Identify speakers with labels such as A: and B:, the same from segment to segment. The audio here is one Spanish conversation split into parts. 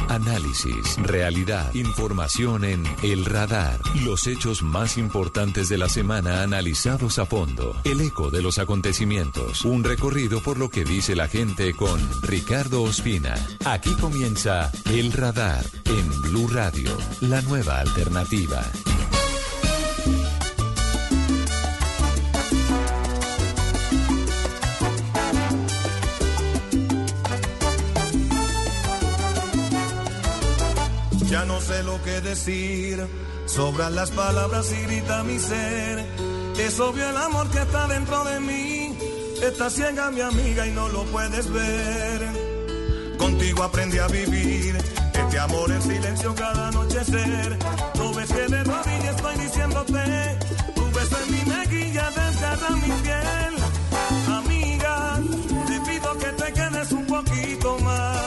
A: Análisis, realidad, información en El Radar. Los hechos más importantes de la semana analizados a fondo. El eco de los acontecimientos. Un recorrido por lo que dice la gente con Ricardo Ospina. Aquí comienza El Radar en Blue Radio, la nueva alternativa.
B: Ya no sé lo que decir, sobran las palabras y grita mi ser. Es obvio el amor que está dentro de mí, está ciega mi amiga y no lo puedes ver. Contigo aprendí a vivir, este amor en silencio cada anochecer. No ves que de rodillas estoy diciéndote, tu beso en mi mejilla desgarra mi piel. Amiga, te pido que te quedes un poquito más.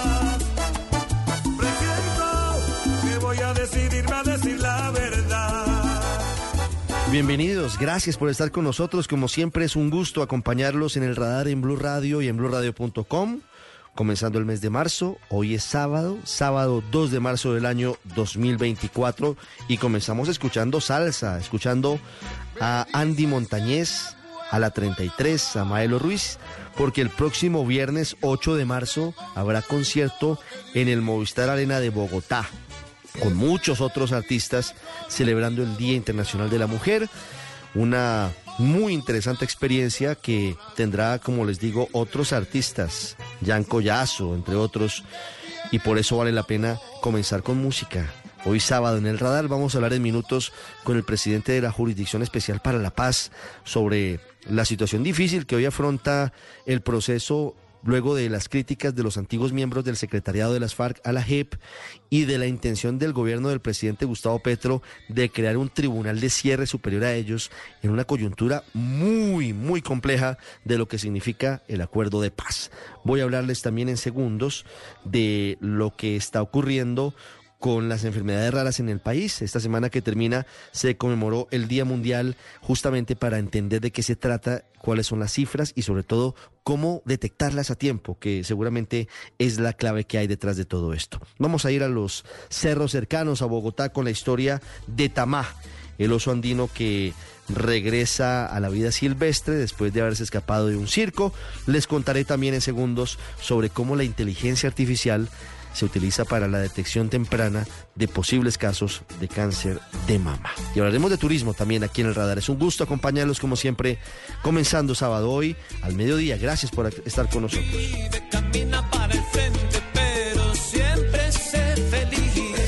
B: Voy a decidirme a decir la verdad.
C: Bienvenidos, gracias por estar con nosotros. Como siempre es un gusto acompañarlos en El Radar en Blue Radio y en BlueRadio.com. Comenzando el mes de marzo, hoy es sábado 2 de marzo del año 2024 y comenzamos escuchando salsa, escuchando a Andy Montañez, a la 33, a Maelo Ruiz, porque el próximo viernes 8 de marzo habrá concierto en el Movistar Arena de Bogotá, con muchos otros artistas celebrando el Día Internacional de la Mujer. Una muy interesante experiencia que tendrá, como les digo, otros artistas, Jan Collazo, entre otros, y por eso vale la pena comenzar con música. Hoy sábado en El Radar vamos a hablar en minutos con el presidente de la Jurisdicción Especial para la Paz sobre la situación difícil que hoy afronta el proceso luego de las críticas de los antiguos miembros del secretariado de las FARC a la JEP y de la intención del gobierno del presidente Gustavo Petro de crear un tribunal de cierre superior a ellos en una coyuntura muy compleja de lo que significa el acuerdo de paz. Voy a hablarles también en segundos de lo que está ocurriendo con las enfermedades raras en el país. Esta semana que termina se conmemoró el Día Mundial justamente para entender de qué se trata, cuáles son las cifras y sobre todo cómo detectarlas a tiempo, que seguramente es la clave que hay detrás de todo esto. Vamos a ir a los cerros cercanos a Bogotá con la historia de Tamá, el oso andino que regresa a la vida silvestre después de haberse escapado de un circo. Les contaré también en segundos sobre cómo la inteligencia artificial se utiliza para la detección temprana de posibles casos de cáncer de mama. Y hablaremos de turismo también aquí en El Radar. Es un gusto acompañarlos como siempre, comenzando sábado hoy al mediodía. Gracias por estar con nosotros.
D: Camina para el frente, pero siempre sé feliz.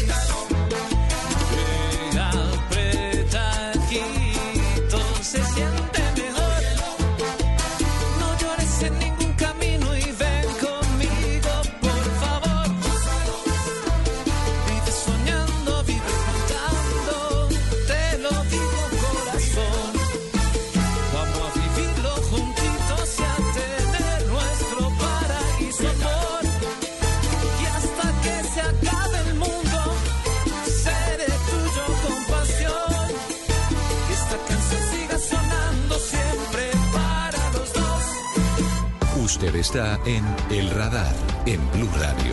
D: Llega apretadito, se siente mejor. No llores en ningún camino y ven conmigo, por favor. Vive soñando, vive cantando, te lo digo corazón. Vamos a vivirlo juntitos y a tener nuestro paraíso, amor. Y hasta que se acabe el mundo, seré tuyo con pasión. Que esta canción siga sonando siempre para los dos.
A: Usted está en El Radar en Blue Radio.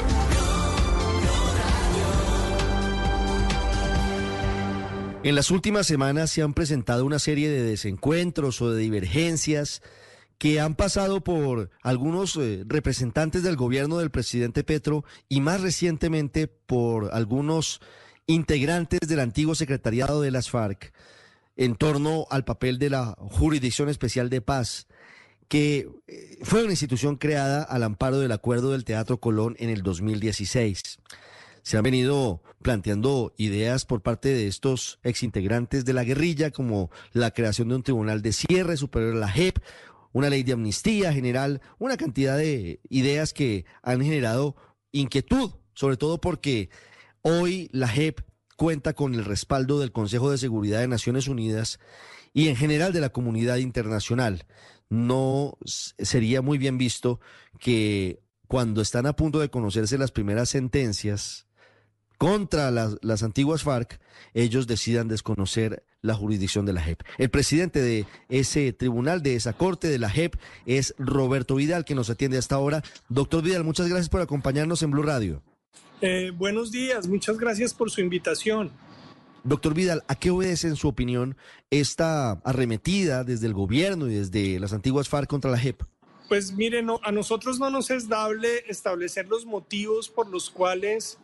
C: En las últimas semanas se han presentado una serie de desencuentros o de divergencias que han pasado por algunos representantes del gobierno del presidente Petro y más recientemente por algunos integrantes del antiguo secretariado de las FARC en torno al papel de la Jurisdicción Especial de Paz, que fue una institución creada al amparo del acuerdo del Teatro Colón en el 2016. Se han venido planteando ideas por parte de estos exintegrantes de la guerrilla, como la creación de un tribunal de cierre superior a la JEP, una ley de amnistía general, una cantidad de ideas que han generado inquietud, sobre todo porque hoy la JEP cuenta con el respaldo del Consejo de Seguridad de Naciones Unidas y en general de la comunidad internacional. No sería muy bien visto que cuando están a punto de conocerse las primeras sentencias contra las antiguas FARC, ellos decidan desconocer la jurisdicción de la JEP. El presidente de ese tribunal, de esa corte de la JEP, es Roberto Vidal, que nos atiende hasta ahora. Doctor Vidal, muchas gracias por acompañarnos en Blue Radio.
E: Buenos días, muchas gracias por su invitación.
C: Doctor Vidal, ¿a qué obedece, en su opinión, esta arremetida desde el gobierno y desde las antiguas FARC contra la JEP?
E: Pues mire, a nosotros no nos es dable establecer los motivos por los cuales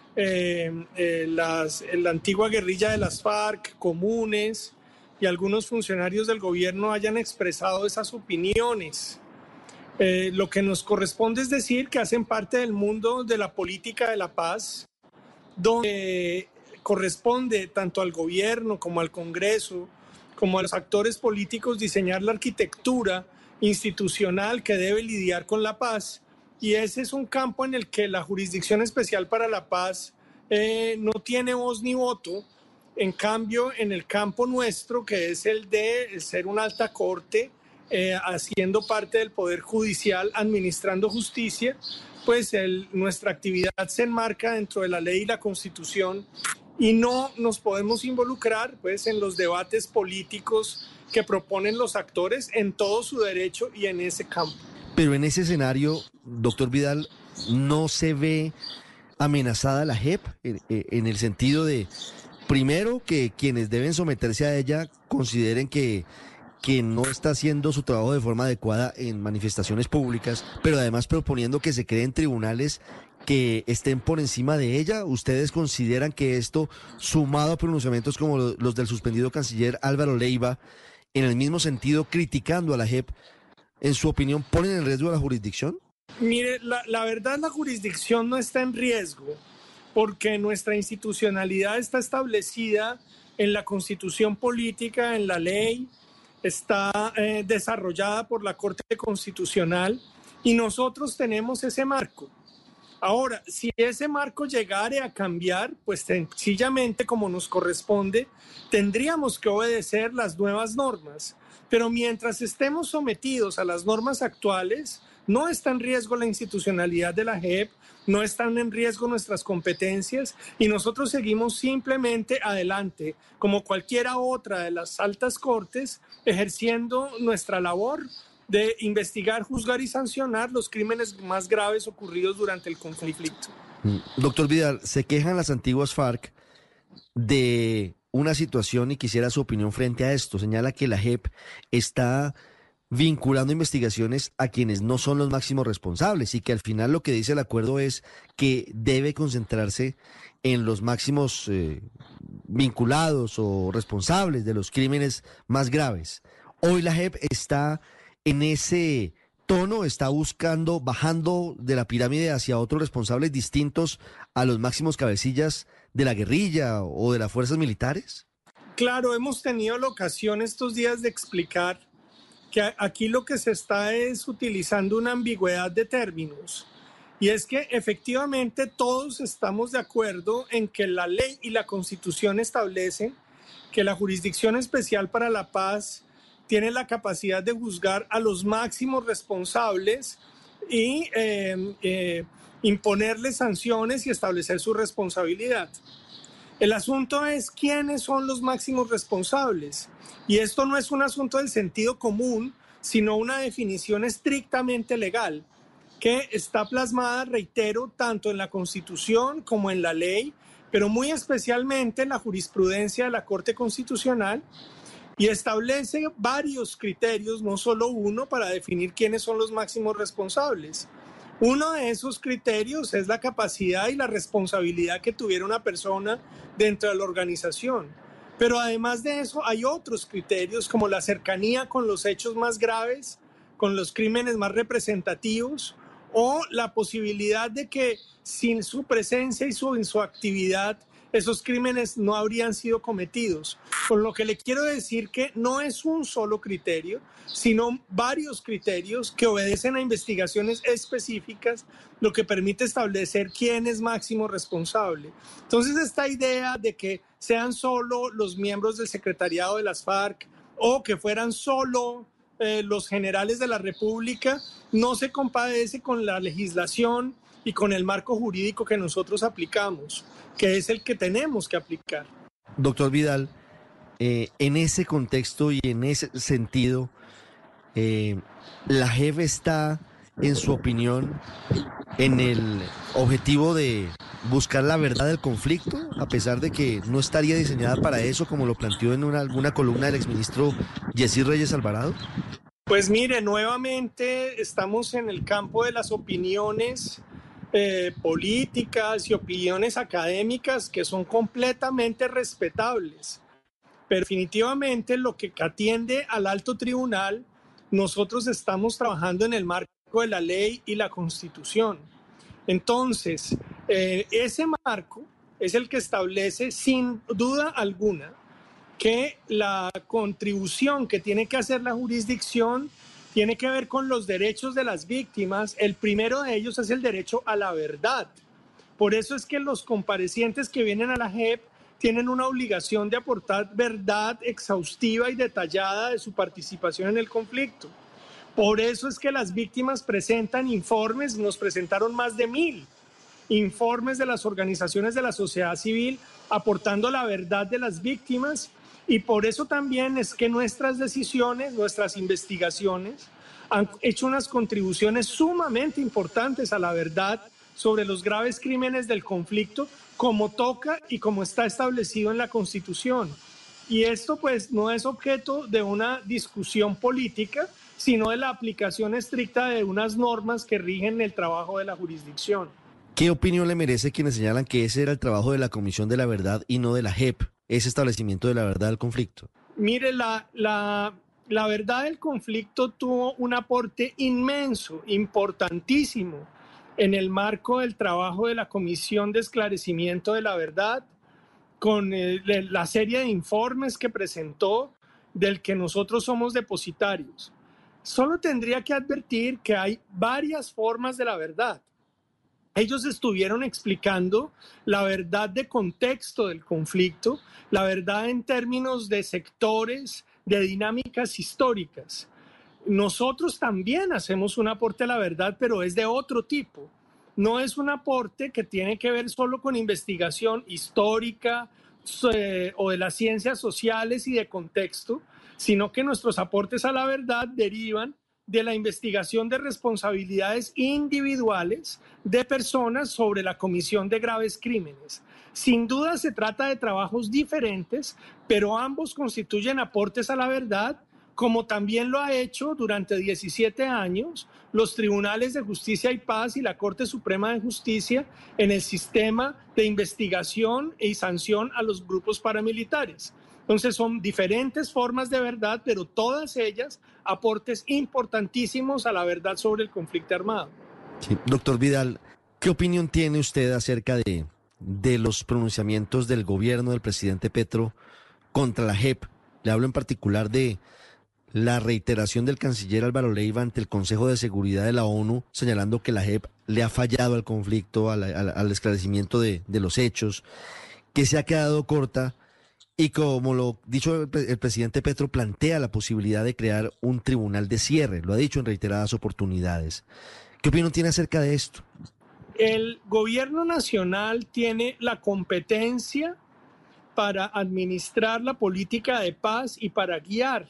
E: la antigua guerrilla de las FARC, comunes y algunos funcionarios del gobierno hayan expresado esas opiniones. Lo que nos corresponde es decir que hacen parte del mundo de la política de la paz, donde corresponde tanto al gobierno como al Congreso, como a los actores políticos diseñar la arquitectura institucional que debe lidiar con la paz. Y ese es un campo en el que la Jurisdicción Especial para la Paz no tiene voz ni voto. En cambio, en el campo nuestro, que es el de ser una alta corte, haciendo parte del Poder Judicial, administrando justicia, pues nuestra actividad se enmarca dentro de la ley y la Constitución y no nos podemos involucrar pues, en los debates políticos que proponen los actores en todo su derecho y en ese campo.
C: Pero en ese escenario, doctor Vidal, ¿no se ve amenazada la JEP en el sentido de, primero, que quienes deben someterse a ella consideren que no está haciendo su trabajo de forma adecuada en manifestaciones públicas, pero además proponiendo que se creen tribunales que estén por encima de ella? ¿Ustedes consideran que esto, sumado a pronunciamientos como los del suspendido canciller Álvaro Leiva, en el mismo sentido criticando a la JEP, en su opinión, ponen en riesgo a la jurisdicción?
E: Mire, la verdad, la jurisdicción no está en riesgo porque nuestra institucionalidad está establecida en la Constitución política, en la ley, está desarrollada por la Corte Constitucional y nosotros tenemos ese marco. Ahora, si ese marco llegare a cambiar, pues sencillamente como nos corresponde, tendríamos que obedecer las nuevas normas. Pero mientras estemos sometidos a las normas actuales, no está en riesgo la institucionalidad de la JEP, no están en riesgo nuestras competencias y nosotros seguimos simplemente adelante, como cualquiera otra de las altas cortes, ejerciendo nuestra labor de investigar, juzgar y sancionar los crímenes más graves ocurridos durante el conflicto.
C: Doctor Vidal, se quejan las antiguas FARC de una situación y quisiera su opinión frente a esto. Señala que la JEP está vinculando investigaciones a quienes no son los máximos responsables y que al final lo que dice el acuerdo es que debe concentrarse en los máximos vinculados o responsables de los crímenes más graves. Hoy la JEP está en ese tono, está buscando, bajando de la pirámide hacia otros responsables distintos a los máximos cabecillas de la guerrilla o de las fuerzas militares.
E: Claro, hemos tenido la ocasión estos días de explicar que aquí lo que se está es utilizando una ambigüedad de términos. Y es que efectivamente todos estamos de acuerdo en que la ley y la Constitución establecen que la Jurisdicción Especial para la Paz tiene la capacidad de juzgar a los máximos responsables y imponerles sanciones y establecer su responsabilidad. El asunto es quiénes son los máximos responsables. Y esto no es un asunto del sentido común, sino una definición estrictamente legal que está plasmada, reitero, tanto en la Constitución como en la ley, pero muy especialmente en la jurisprudencia de la Corte Constitucional, y establece varios criterios, no solo uno, para definir quiénes son los máximos responsables. Uno de esos criterios es la capacidad y la responsabilidad que tuviera una persona dentro de la organización. Pero además de eso hay otros criterios como la cercanía con los hechos más graves, con los crímenes más representativos, o la posibilidad de que sin su presencia y su actividad esos crímenes no habrían sido cometidos. Con lo que le quiero decir que no es un solo criterio, sino varios criterios que obedecen a investigaciones específicas, lo que permite establecer quién es máximo responsable. Entonces, esta idea de que sean solo los miembros del secretariado de las FARC o que fueran solo los generales de la República no se compadece con la legislación y con el marco jurídico que nosotros aplicamos, que es el que tenemos que aplicar.
C: Doctor Vidal, en ese contexto y en ese sentido, la JEP está en su opinión, en el objetivo de buscar la verdad del conflicto, a pesar de que no estaría diseñada para eso, como lo planteó en alguna columna del exministro Yesí Reyes Alvarado?
E: Pues mire, nuevamente estamos en el campo de las opiniones políticas y opiniones académicas que son completamente respetables. Pero definitivamente lo que atiende al alto tribunal, nosotros estamos trabajando en el marco de la ley y la Constitución. Entonces, ese marco es el que establece sin duda alguna que la contribución que tiene que hacer la jurisdicción tiene que ver con los derechos de las víctimas. El primero de ellos es el derecho a la verdad. Por eso es que los comparecientes que vienen a la JEP tienen una obligación de aportar verdad exhaustiva y detallada de su participación en el conflicto. Por eso es que las víctimas presentan informes, nos presentaron más de 1,000 informes de las organizaciones de la sociedad civil aportando la verdad de las víctimas, y por eso también es que nuestras decisiones, nuestras investigaciones han hecho unas contribuciones sumamente importantes a la verdad sobre los graves crímenes del conflicto, como toca y como está establecido en la Constitución. Y esto pues no es objeto de una discusión política, sino de la aplicación estricta de unas normas que rigen el trabajo de la jurisdicción.
C: ¿Qué opinión le merece quienes señalan que ese era el trabajo de la Comisión de la Verdad y no de la JEP, ese establecimiento de la verdad del conflicto?
E: Mire, la verdad del conflicto tuvo un aporte inmenso, importantísimo, en el marco del trabajo de la Comisión de Esclarecimiento de la Verdad, con la serie de informes que presentó, del que nosotros somos depositarios. Solo tendría que advertir que hay varias formas de la verdad. Ellos estuvieron explicando la verdad de contexto del conflicto, la verdad en términos de sectores, de dinámicas históricas. Nosotros también hacemos un aporte a la verdad, pero es de otro tipo. No es un aporte que tiene que ver solo con investigación histórica o de las ciencias sociales y de contexto, sino que nuestros aportes a la verdad derivan de la investigación de responsabilidades individuales de personas sobre la comisión de graves crímenes. Sin duda se trata de trabajos diferentes, pero ambos constituyen aportes a la verdad, como también lo ha hecho durante 17 años los Tribunales de Justicia y Paz y la Corte Suprema de Justicia en el sistema de investigación y sanción a los grupos paramilitares. Entonces son diferentes formas de verdad, pero todas ellas aportes importantísimos a la verdad sobre el conflicto armado.
C: Sí. Doctor Vidal, ¿qué opinión tiene usted acerca de los pronunciamientos del gobierno del presidente Petro contra la JEP? Le hablo en particular de la reiteración del canciller Álvaro Leiva ante el Consejo de Seguridad de la ONU, señalando que la JEP le ha fallado al conflicto, al esclarecimiento de los hechos, que se ha quedado corta. Y como lo dicho el presidente Petro, plantea la posibilidad de crear un tribunal de cierre, lo ha dicho en reiteradas oportunidades. ¿Qué opinión tiene acerca de esto?
E: El gobierno nacional tiene la competencia para administrar la política de paz y para guiar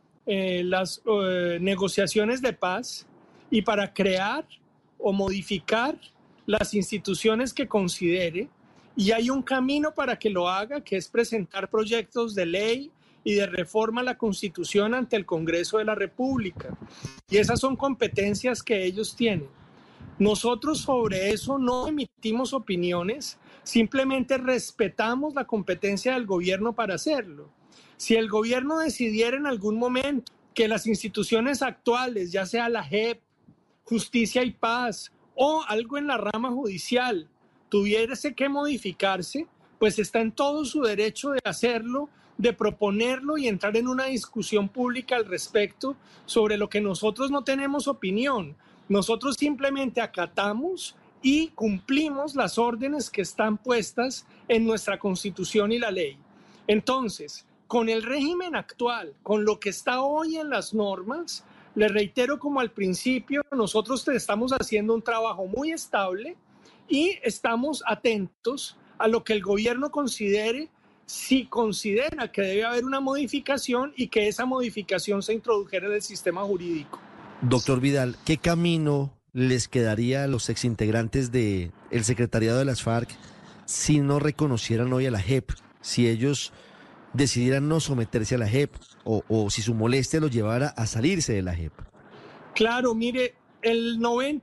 E: las negociaciones de paz y para crear o modificar las instituciones que considere. Y hay un camino para que lo haga, que es presentar proyectos de ley y de reforma a la Constitución ante el Congreso de la República. Y esas son competencias que ellos tienen. Nosotros sobre eso no emitimos opiniones, simplemente respetamos la competencia del gobierno para hacerlo. Si el gobierno decidiera en algún momento que las instituciones actuales, ya sea la JEP, Justicia y Paz o algo en la rama judicial, tuviese que modificarse, pues está en todo su derecho de hacerlo, de proponerlo y entrar en una discusión pública al respecto sobre lo que nosotros no tenemos opinión. Nosotros simplemente acatamos y cumplimos las órdenes que están puestas en nuestra Constitución y la ley. Entonces, con el régimen actual, con lo que está hoy en las normas, le reitero como al principio, nosotros estamos haciendo un trabajo muy estable y estamos atentos a lo que el gobierno considere, si considera que debe haber una modificación y que esa modificación se introdujera en el sistema jurídico.
C: Doctor Vidal, ¿qué camino les quedaría a los exintegrantes del secretariado de las FARC si no reconocieran hoy a la JEP? Si ellos decidieran no someterse a la JEP o si su molestia los llevara a salirse de la JEP.
E: Claro, mire, el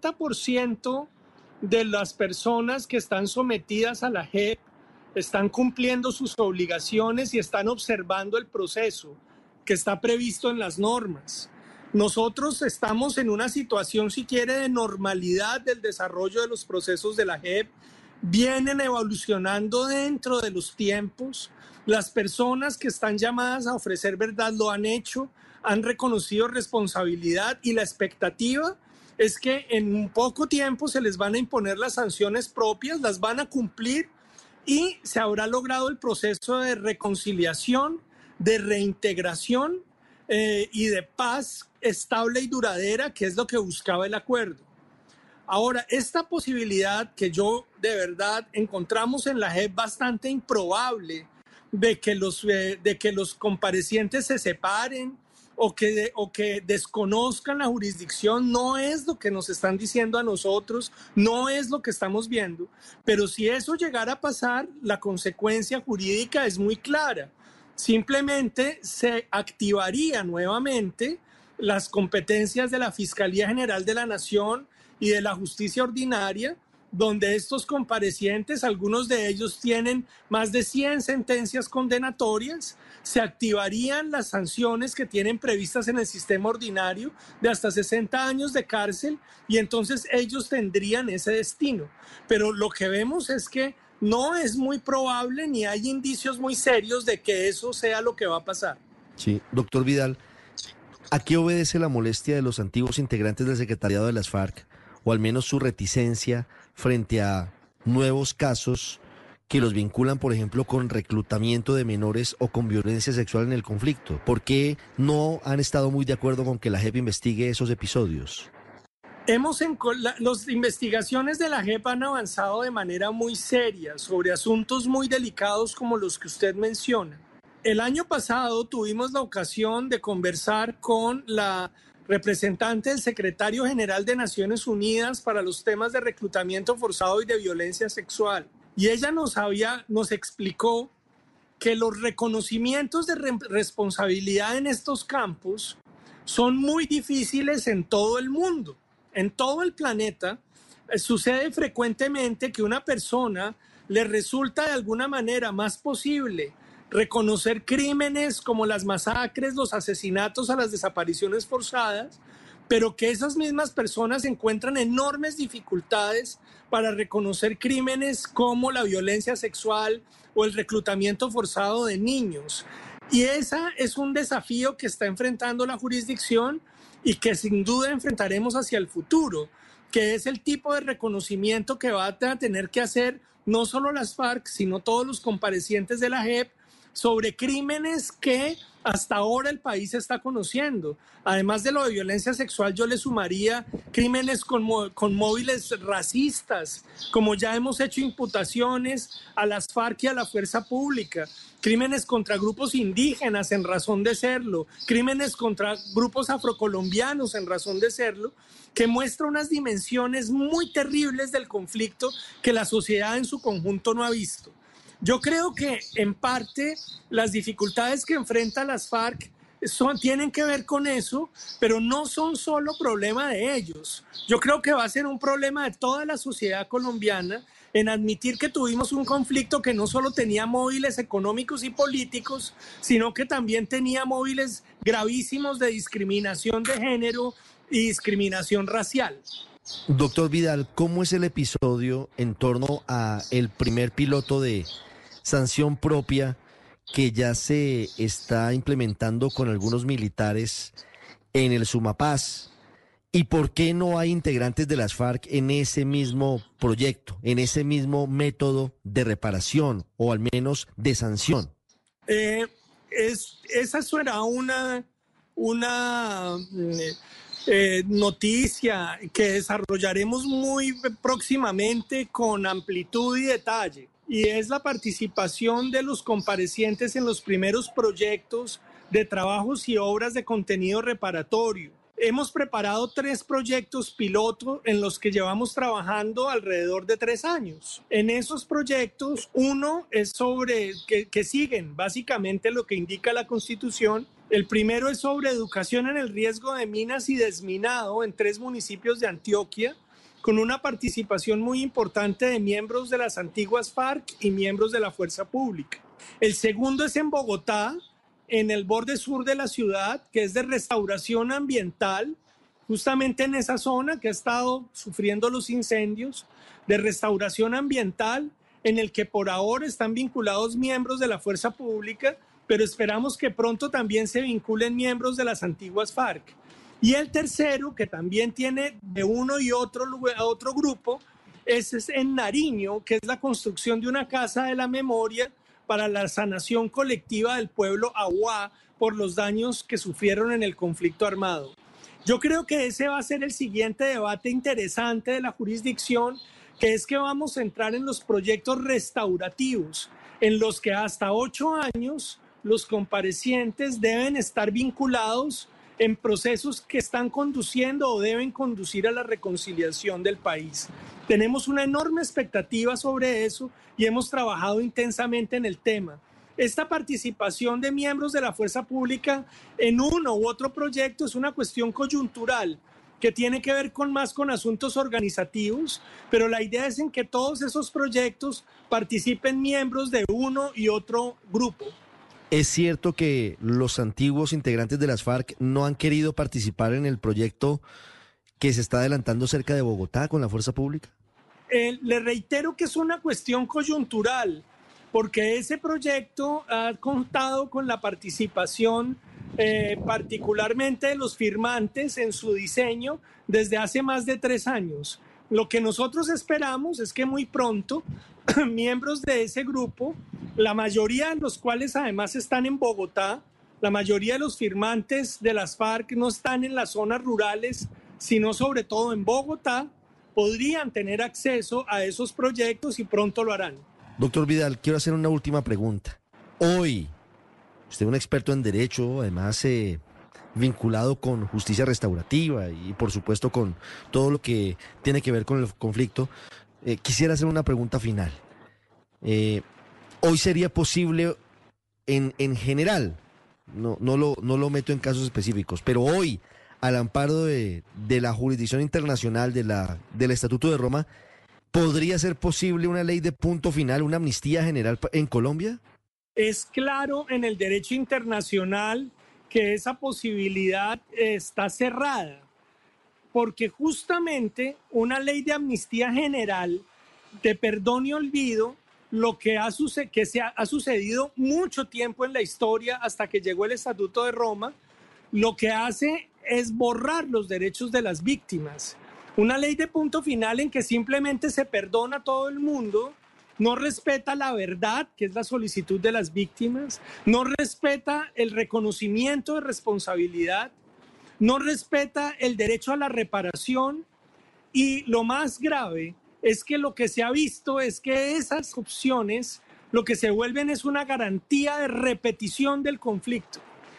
E: 90% de las personas que están sometidas a la JEP están cumpliendo sus obligaciones y están observando el proceso que está previsto en las normas. Nosotros estamos en una situación, si quiere, de normalidad del desarrollo de los procesos de la JEP. Vienen evolucionando dentro de los tiempos. Las personas que están llamadas a ofrecer verdad lo han hecho, han reconocido responsabilidad y la expectativa es que en poco tiempo se les van a imponer las sanciones propias, las van a cumplir y se habrá logrado el proceso de reconciliación, de reintegración y de paz estable y duradera, que es lo que buscaba el acuerdo. Ahora, esta posibilidad que yo de verdad encontramos en la JEP bastante improbable de que los comparecientes se separen o que desconozcan la jurisdicción, no es lo que nos están diciendo a nosotros, no es lo que estamos viendo, pero si eso llegara a pasar, la consecuencia jurídica es muy clara. Simplemente se activaría nuevamente las competencias de la Fiscalía General de la Nación y de la Justicia Ordinaria, donde estos comparecientes, algunos de ellos tienen más de 100 sentencias condenatorias, se activarían las sanciones que tienen previstas en el sistema ordinario de hasta 60 años de cárcel y entonces ellos tendrían ese destino. Pero lo que vemos es que no es muy probable ni hay indicios muy serios de que eso sea lo que va a pasar.
C: Sí, doctor Vidal, ¿a qué obedece la molestia de los antiguos integrantes del secretariado de las FARC, o al menos su reticencia frente a nuevos casos que los vinculan, por ejemplo, con reclutamiento de menores o con violencia sexual en el conflicto? ¿Por qué no han estado muy de acuerdo con que la JEP investigue esos episodios?
E: Las investigaciones de la JEP han avanzado de manera muy seria sobre asuntos muy delicados como los que usted menciona. El año pasado tuvimos la ocasión de conversar con la representante del secretario general de Naciones Unidas para los temas de reclutamiento forzado y de violencia sexual. Y ella nos explicó que los reconocimientos de responsabilidad en estos campos son muy difíciles en todo el mundo. En todo el planeta sucede frecuentemente que una persona le resulta de alguna manera más posible reconocer crímenes como las masacres, los asesinatos o las desapariciones forzadas, pero que esas mismas personas encuentran enormes dificultades para reconocer crímenes como la violencia sexual o el reclutamiento forzado de niños. Y ese es un desafío que está enfrentando la jurisdicción y que sin duda enfrentaremos hacia el futuro, que es el tipo de reconocimiento que va a tener que hacer no solo las FARC, sino todos los comparecientes de la JEP sobre crímenes que hasta ahora el país está conociendo. Además de lo de violencia sexual, yo le sumaría crímenes con móviles racistas, como ya hemos hecho imputaciones a las FARC y a la fuerza pública, crímenes contra grupos indígenas en razón de serlo, crímenes contra grupos afrocolombianos en razón de serlo, que muestra unas dimensiones muy terribles del conflicto que la sociedad en su conjunto no ha visto. Yo creo que en parte las dificultades que enfrentan las FARC tienen que ver con eso, pero no son solo problema de ellos. Yo creo que va a ser un problema de toda la sociedad colombiana en admitir que tuvimos un conflicto que no solo tenía móviles económicos y políticos, sino que también tenía móviles gravísimos de discriminación de género y discriminación racial.
C: Doctor Vidal, ¿cómo es el episodio en torno a el primer piloto de sanción propia que ya se está implementando con algunos militares en el Sumapaz? ¿Y por qué no hay integrantes de las FARC en ese mismo proyecto, en ese mismo método de reparación o al menos de sanción?
E: Esa será una noticia que desarrollaremos muy próximamente con amplitud y detalle. Y es la participación de los comparecientes en los primeros proyectos de trabajos y obras de contenido reparatorio. hemos preparado 3 proyectos piloto en los que llevamos trabajando alrededor de 3 años. En esos proyectos, uno es sobre que siguen básicamente lo que indica la Constitución. El primero es sobre educación en el riesgo de minas y desminado en 3 municipios de Antioquia, con una participación muy importante de miembros de las antiguas FARC y miembros de la Fuerza Pública. El segundo es en Bogotá, en el borde sur de la ciudad, que es de restauración ambiental, justamente en esa zona que ha estado sufriendo los incendios, de restauración ambiental, en el que por ahora están vinculados miembros de la Fuerza Pública, pero esperamos que pronto también se vinculen miembros de las antiguas FARC. Y el tercero, que también tiene de uno y otro grupo, es en Nariño, que es la construcción de una casa de la memoria para la sanación colectiva del pueblo Aguá por los daños que sufrieron en el conflicto armado. Yo creo que ese va a ser el siguiente debate interesante de la jurisdicción, que es que vamos a entrar en los proyectos restaurativos, en los que hasta 8 años los comparecientes deben estar vinculados en procesos que están conduciendo o deben conducir a la reconciliación del país. Tenemos una enorme expectativa sobre eso y hemos trabajado intensamente en el tema. Esta participación de miembros de la Fuerza Pública en uno u otro proyecto es una cuestión coyuntural que tiene que ver más con asuntos organizativos, pero la idea es en que todos esos proyectos participen miembros de uno y otro grupo.
C: ¿Es cierto que los antiguos integrantes de las FARC no han querido participar en el proyecto que se está adelantando cerca de Bogotá con la Fuerza Pública?
E: Le reitero que es una cuestión coyuntural, porque ese proyecto ha contado con la participación particularmente de los firmantes en su diseño desde hace más de 3 años. Lo que nosotros esperamos es que muy pronto miembros de ese grupo, la mayoría de los cuales además están en Bogotá, la mayoría de los firmantes de las FARC no están en las zonas rurales, sino sobre todo en Bogotá, podrían tener acceso a esos proyectos y pronto lo harán.
C: Doctor Vidal, quiero hacer una última pregunta. Hoy, usted es un experto en derecho, además vinculado con justicia restaurativa y por supuesto con todo lo que tiene que ver con el conflicto. Quisiera hacer una pregunta final. Hoy sería posible, en general, no lo meto en casos específicos, pero hoy, al amparo de la jurisdicción internacional del Estatuto de Roma, ¿podría ser posible una ley de punto final, una amnistía general en Colombia?
E: Es claro en el derecho internacional que esa posibilidad está cerrada, porque justamente una ley de amnistía general, de perdón y olvido, lo que ha sucedido mucho tiempo en la historia hasta que llegó el Estatuto de Roma, lo que hace es borrar los derechos de las víctimas. Una ley de punto final en que simplemente se perdona a todo el mundo, no respeta la verdad, que es la solicitud de las víctimas, no respeta el reconocimiento de responsabilidad, no respeta el derecho a la reparación y lo más grave es que lo que se ha visto es que esas opciones lo que se vuelven es una garantía de repetición del conflicto.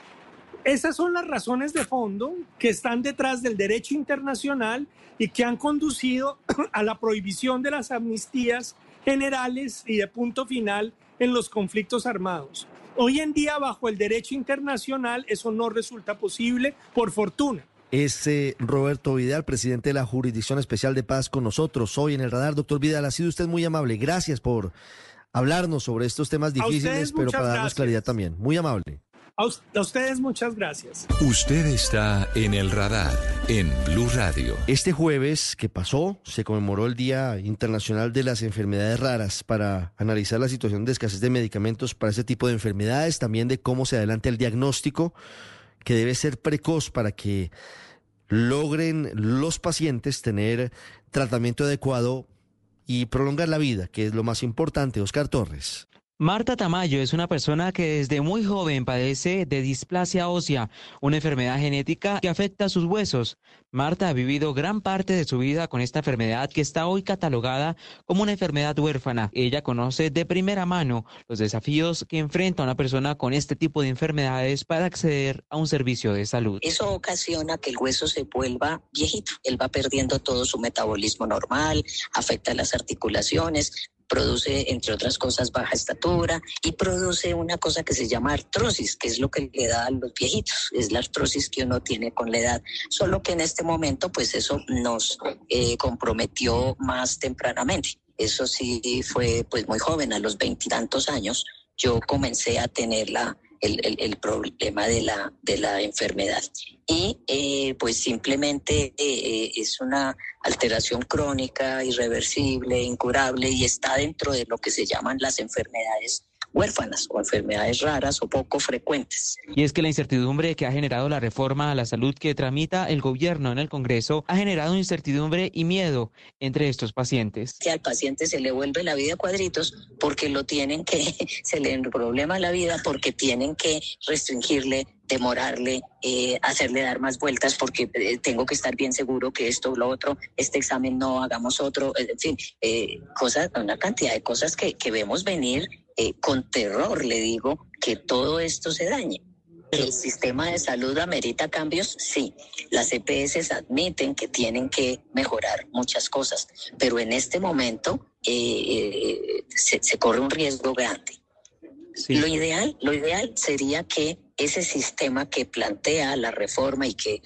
E: Esas son las razones de fondo que están detrás del derecho internacional y que han conducido a la prohibición de las amnistías generales y de punto final en los conflictos armados. Hoy en día, bajo el derecho internacional, eso no resulta posible, por fortuna.
C: Es Roberto Vidal, presidente de la Jurisdicción Especial de Paz, con nosotros hoy en el radar. Doctor Vidal, ha sido usted muy amable. Gracias por hablarnos sobre estos temas difíciles, pero para darnos claridad también. Muy amable.
E: A ustedes muchas gracias.
A: Usted está en el radar en Blue Radio.
C: Este jueves que pasó se conmemoró el Día Internacional de las Enfermedades Raras para analizar la situación de escasez de medicamentos para ese tipo de enfermedades, también de cómo se adelanta el diagnóstico, que debe ser precoz para que logren los pacientes tener tratamiento adecuado y prolongar la vida, que es lo más importante. Oscar Torres.
F: Marta Tamayo es una persona que desde muy joven padece de displasia ósea, una enfermedad genética que afecta a sus huesos. Marta ha vivido gran parte de su vida con esta enfermedad que está hoy catalogada como una enfermedad huérfana. Ella conoce de primera mano los desafíos que enfrenta una persona con este tipo de enfermedades para acceder a un servicio de salud.
G: Eso ocasiona que el hueso se vuelva viejito. Él va perdiendo todo su metabolismo normal, afecta las articulaciones, produce, entre otras cosas, baja estatura y produce una cosa que se llama artrosis, que es lo que le da a los viejitos. Es la artrosis que uno tiene con la edad. Solo que en este momento, pues eso nos comprometió más tempranamente. Eso sí fue pues muy joven, a los 20 y tantos años, yo comencé a tener el problema de la enfermedad. Y pues simplemente es una alteración crónica, irreversible, incurable, y está dentro de lo que se llaman las enfermedades huérfanas o enfermedades raras o poco frecuentes.
F: Y es que la incertidumbre que ha generado la reforma a la salud que tramita el gobierno en el Congreso ha generado incertidumbre y miedo entre estos pacientes.
G: Que al paciente se le vuelve la vida a cuadritos porque se le problema la vida porque tienen que restringirle, demorarle, hacerle dar más vueltas porque tengo que estar bien seguro que esto o lo otro, este examen no, hagamos otro, en fin, una cantidad de cosas que vemos venir con terror, le digo, que todo esto se dañe. ¿El sistema de salud amerita cambios? Sí. Las EPS admiten que tienen que mejorar muchas cosas, pero en este momento se corre un riesgo grande. Sí. Lo ideal sería que ese sistema que plantea la reforma y que...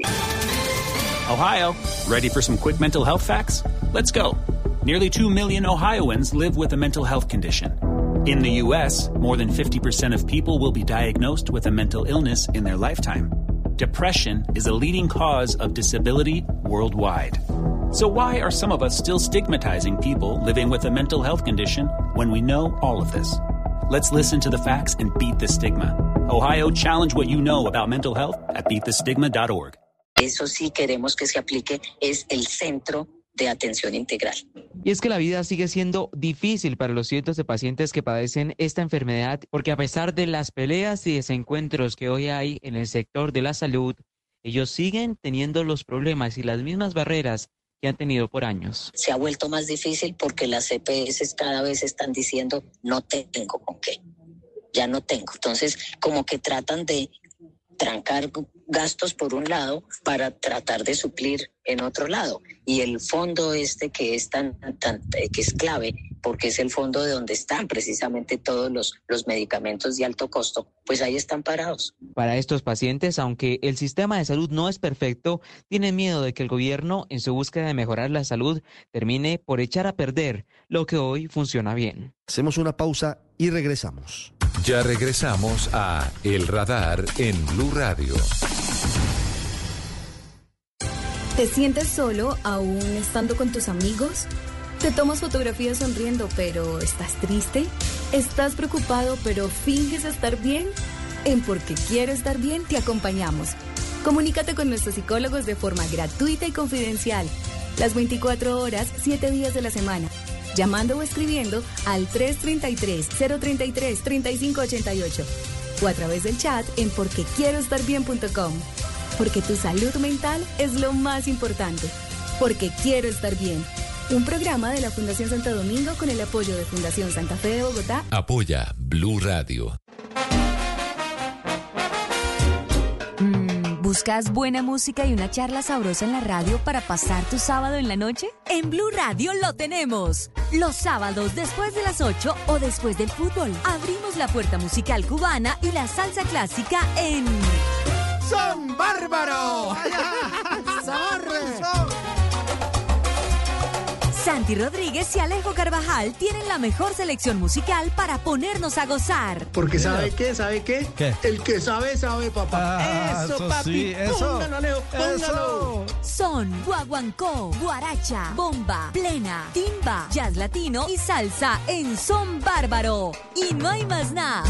H: Ohio, ready for some quick mental health facts? Let's go. Nearly 2 million Ohioans live with a mental health condition. In the U.S., more than 50% of people will be diagnosed with a mental illness in their lifetime. Depression is a leading cause of disability worldwide. So why are some of us still stigmatizing people living with a mental health condition when we know all of this? Let's listen to the facts and beat the stigma. Ohio, challenge what you know about mental health at beatthestigma.org.
G: Eso sí queremos que se aplique, es el centro de atención integral.
F: Y es que la vida sigue siendo difícil para los cientos de pacientes que padecen esta enfermedad, porque a pesar de las peleas y desencuentros que hoy hay en el sector de la salud, ellos siguen teniendo los problemas y las mismas barreras que han tenido por años.
G: Se ha vuelto más difícil porque las EPS cada vez están diciendo no tengo con qué, ya no tengo. Entonces, como que tratan de trancar gastos por un lado para tratar de suplir en otro lado. Y el fondo que es que es clave, porque es el fondo de donde están precisamente todos los medicamentos de alto costo, pues ahí están parados.
F: Para estos pacientes, aunque el sistema de salud no es perfecto, tienen miedo de que el gobierno, en su búsqueda de mejorar la salud, termine por echar a perder lo que hoy funciona bien.
C: Hacemos una pausa y regresamos.
A: Ya regresamos a El Radar en Blue Radio.
I: ¿Te sientes solo aún estando con tus amigos? ¿Te tomas fotografías sonriendo pero estás triste? ¿Estás preocupado pero finges estar bien? En Porque Quiero Estar Bien te acompañamos. Comunícate con nuestros psicólogos de forma gratuita y confidencial. Las 24 horas, 7 días de la semana. Llamando o escribiendo al 333-033-3588 o a través del chat en porquequieroestarbien.com. Porque tu salud mental es lo más importante. Porque Quiero Estar Bien. Un programa de la Fundación Santo Domingo con el apoyo de Fundación Santa Fe de Bogotá.
A: Apoya Blue Radio.
J: ¿Buscas buena música y una charla sabrosa en la radio para pasar tu sábado en la noche? En Blue Radio lo tenemos. Los sábados después de las 8 o después del fútbol, abrimos la puerta musical cubana y la salsa clásica en...
K: ¡Son Bárbaro!
J: Santi Rodríguez y Alejo Carvajal tienen la mejor selección musical para ponernos a gozar.
K: Porque ¿sabe qué?
C: ¿Qué?
K: El que sabe, papá.
C: Eso,
K: papi.
C: Sí, eso.
K: Póngalo, Alejo, póngalo.
J: Son guaguancó, guaracha, bomba, plena, timba, jazz latino y salsa en Son Bárbaro. Y no hay más nada.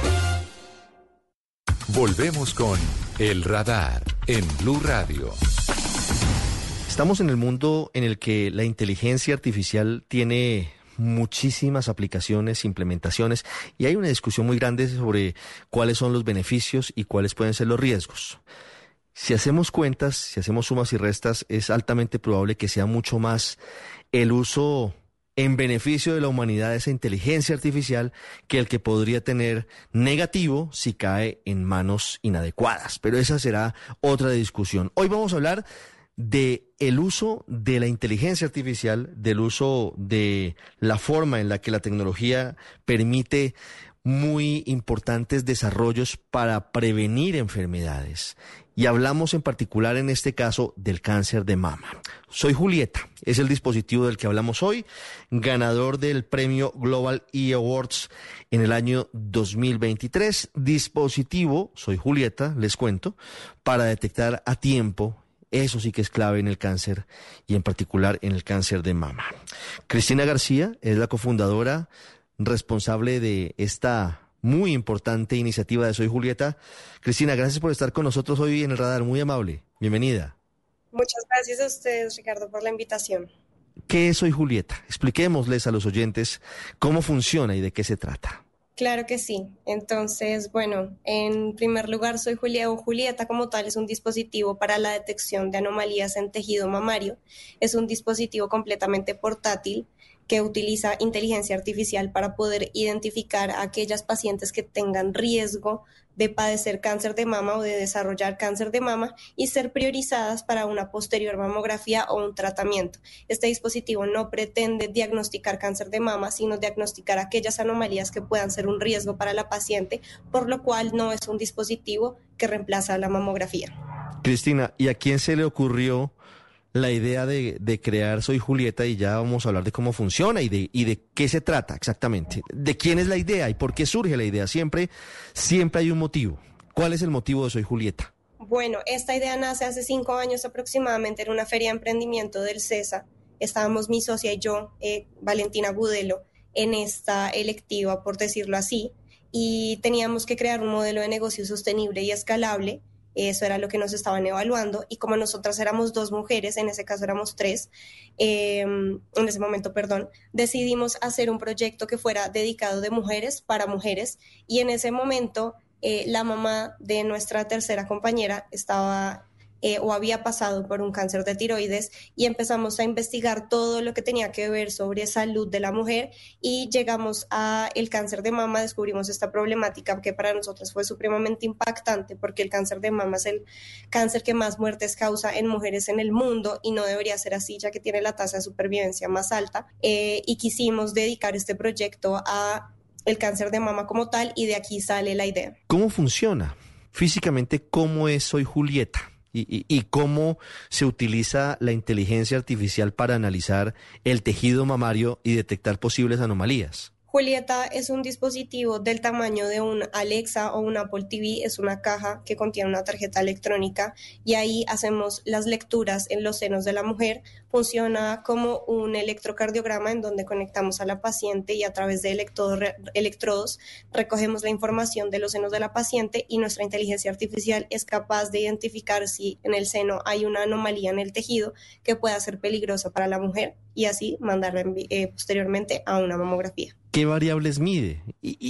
A: Volvemos con El Radar en Blue Radio.
C: Estamos en el mundo en el que la inteligencia artificial tiene muchísimas aplicaciones, implementaciones, y hay una discusión muy grande sobre cuáles son los beneficios y cuáles pueden ser los riesgos. Si hacemos cuentas, si hacemos sumas y restas, es altamente probable que sea mucho más el uso en beneficio de la humanidad de esa inteligencia artificial que el que podría tener negativo si cae en manos inadecuadas. Pero esa será otra discusión. Hoy vamos a hablar de el uso de la inteligencia artificial, del uso de la forma en la que la tecnología permite muy importantes desarrollos para prevenir enfermedades. Y hablamos en particular en este caso del cáncer de mama. Soy Julieta, es el dispositivo del que hablamos hoy, ganador del premio Global E Awards en el año 2023. Dispositivo, Soy Julieta, les cuento, para detectar a tiempo. Eso sí que es clave en el cáncer y en particular en el cáncer de mama. Cristina García es la cofundadora responsable de esta muy importante iniciativa de Soy Julieta. Cristina, gracias por estar con nosotros hoy en el radar, muy amable. Bienvenida.
L: Muchas gracias a ustedes, Ricardo, por la invitación.
C: ¿Qué es Soy Julieta? Expliquémosles a los oyentes cómo funciona y de qué se trata.
L: Claro que sí. Entonces, bueno, en primer lugar, Soy Julieta o Julieta como tal es un dispositivo para la detección de anomalías en tejido mamario. Es un dispositivo completamente portátil que utiliza inteligencia artificial para poder identificar a aquellas pacientes que tengan riesgo de padecer cáncer de mama o de desarrollar cáncer de mama y ser priorizadas para una posterior mamografía o un tratamiento. Este dispositivo no pretende diagnosticar cáncer de mama, sino diagnosticar aquellas anomalías que puedan ser un riesgo para la paciente, por lo cual no es un dispositivo que reemplaza la mamografía.
C: Cristina, ¿y a quién se le ocurrió la idea de crear Soy Julieta? Y ya vamos a hablar de cómo funciona y de qué se trata exactamente. ¿De quién es la idea y por qué surge la idea? Siempre hay un motivo. ¿Cuál es el motivo de Soy Julieta?
L: Bueno, esta idea nace hace 5 años aproximadamente en una feria de emprendimiento del CESA. Estábamos mi socia y yo, Valentina Gudelo, en esta electiva, por decirlo así, y teníamos que crear un modelo de negocio sostenible y escalable. Eso era lo que nos estaban evaluando, y como nosotras éramos 2 mujeres, en ese caso éramos 3, en ese momento, decidimos hacer un proyecto que fuera dedicado de mujeres para mujeres, y en ese momento la mamá de nuestra tercera compañera estaba o había pasado por un cáncer de tiroides, y empezamos a investigar todo lo que tenía que ver sobre salud de la mujer y llegamos a el cáncer de mama. Descubrimos esta problemática que para nosotros fue supremamente impactante, porque el cáncer de mama es el cáncer que más muertes causa en mujeres en el mundo y no debería ser así, ya que tiene la tasa de supervivencia más alta, y quisimos dedicar este proyecto a el cáncer de mama como tal, y de aquí sale la idea.
C: ¿Cómo funciona físicamente? ¿Cómo es Soy Julieta? Y cómo se utiliza la inteligencia artificial para analizar el tejido mamario y detectar posibles anomalías.
L: Julieta es un dispositivo del tamaño de un Alexa o un Apple TV. Es una caja que contiene una tarjeta electrónica y ahí hacemos las lecturas en los senos de la mujer. Funciona como un electrocardiograma en donde conectamos a la paciente y a través de electrodos recogemos la información de los senos de la paciente, y nuestra inteligencia artificial es capaz de identificar si en el seno hay una anomalía en el tejido que pueda ser peligrosa para la mujer, y así mandarla posteriormente a una mamografía.
C: ¿Qué variables mide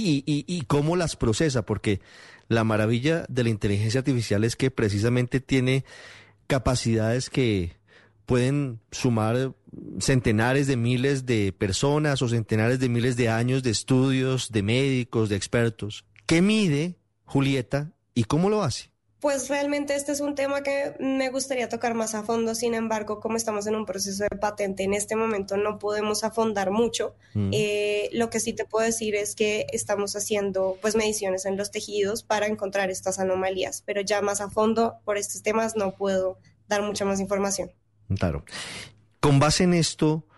C: y cómo las procesa? Porque la maravilla de la inteligencia artificial es que precisamente tiene capacidades que pueden sumar centenares de miles de personas o centenares de miles de años de estudios, de médicos, de expertos. ¿Qué mide Julieta y cómo lo hace?
L: Pues realmente este es un tema que me gustaría tocar más a fondo. Sin embargo, como estamos en un proceso de patente, en este momento no podemos afondar mucho. Lo que sí te puedo decir es que estamos haciendo mediciones en los tejidos para encontrar estas anomalías, pero ya más a fondo por estos temas no puedo dar mucha más información.
C: Claro. Con base en esto,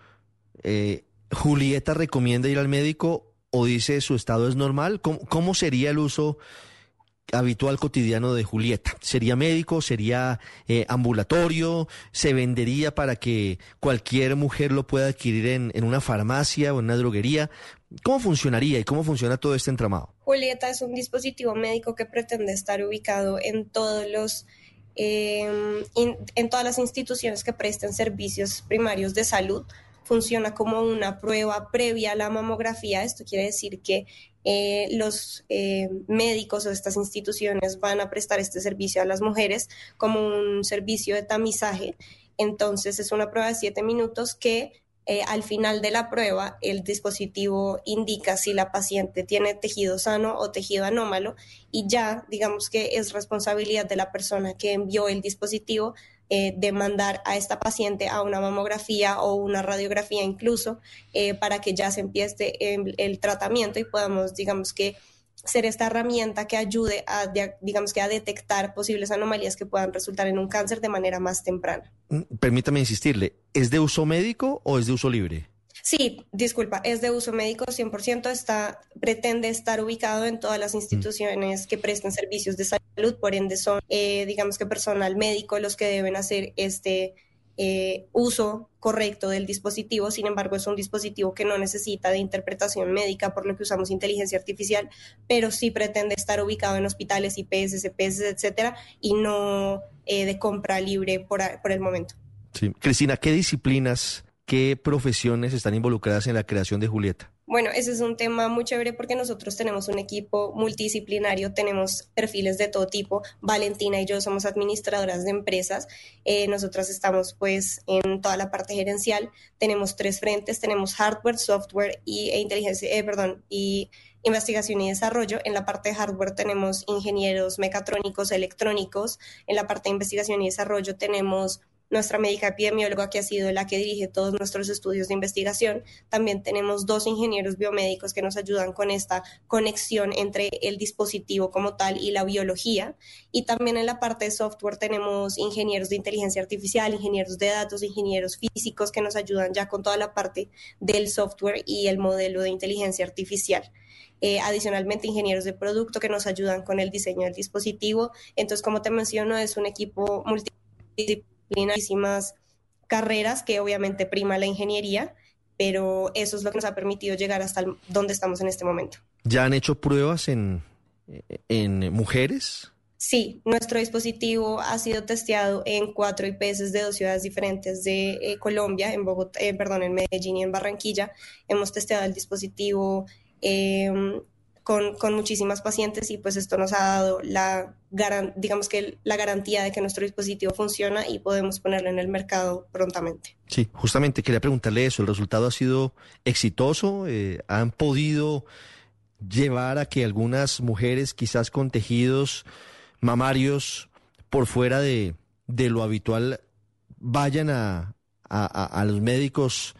C: ¿Julieta recomienda ir al médico o dice su estado es normal? ¿Cómo sería el uso habitual cotidiano de Julieta? ¿Sería médico? ¿Sería ambulatorio? ¿Se vendería para que cualquier mujer lo pueda adquirir en una farmacia o en una droguería? ¿Cómo funcionaría y cómo funciona todo este entramado?
L: Julieta es un dispositivo médico que pretende estar ubicado en todos los en todas las instituciones que presten servicios primarios de salud. funciona como una prueba previa a la mamografía. Esto quiere decir que los médicos o estas instituciones van a prestar este servicio a las mujeres como un servicio de tamizaje. Entonces es una prueba de 7 minutos que al final de la prueba el dispositivo indica si la paciente tiene tejido sano o tejido anómalo, y ya digamos que es responsabilidad de la persona que envió el dispositivo de mandar a esta paciente a una mamografía o una radiografía incluso, para que ya se empiece el tratamiento y podamos, digamos que, ser esta herramienta que ayude a, digamos que, a detectar posibles anomalías que puedan resultar en un cáncer de manera más temprana.
C: Permítame insistirle, ¿es de uso médico o es de uso libre?
L: Sí, disculpa, es de uso médico 100%, pretende estar ubicado en todas las instituciones que presten servicios de salud, por ende son, digamos que, personal médico los que deben hacer este uso correcto del dispositivo. Sin embargo, es un dispositivo que no necesita de interpretación médica, por lo que usamos inteligencia artificial, pero sí pretende estar ubicado en hospitales, IPS, CPS, etcétera, y no de compra libre por el momento.
C: Sí. Cristina, ¿qué disciplinas, qué profesiones están involucradas en la creación de Julieta?
L: Bueno, ese es un tema muy chévere porque nosotros tenemos un equipo multidisciplinario, tenemos perfiles de todo tipo. Valentina y yo somos administradoras de empresas. Nosotras estamos pues en toda la parte gerencial. Tenemos 3 frentes, tenemos hardware, software y investigación y desarrollo. En la parte de hardware tenemos ingenieros mecatrónicos, electrónicos. En la parte de investigación y desarrollo tenemos nuestra médica epidemióloga, que ha sido la que dirige todos nuestros estudios de investigación. También tenemos 2 ingenieros biomédicos que nos ayudan con esta conexión entre el dispositivo como tal y la biología. Y también en la parte de software tenemos ingenieros de inteligencia artificial, ingenieros de datos, ingenieros físicos que nos ayudan ya con toda la parte del software y el modelo de inteligencia artificial. Adicionalmente, ingenieros de producto que nos ayudan con el diseño del dispositivo. Entonces, como te menciono, es un equipo multidisciplinario, carreras que obviamente prima la ingeniería, pero eso es lo que nos ha permitido llegar hasta donde estamos en este momento.
C: ¿Ya han hecho pruebas en mujeres?
L: Sí, nuestro dispositivo ha sido testeado en 4 IPS de 2 ciudades diferentes de Colombia, en Bogotá, en Medellín y en Barranquilla. Hemos testeado el dispositivo con muchísimas pacientes, y pues esto nos ha dado la garantía de que nuestro dispositivo funciona y podemos ponerlo en el mercado prontamente.
C: Sí, justamente quería preguntarle eso. ¿El resultado ha sido exitoso? ¿Han podido llevar a que algunas mujeres, quizás con tejidos mamarios por fuera de lo habitual, vayan a los médicos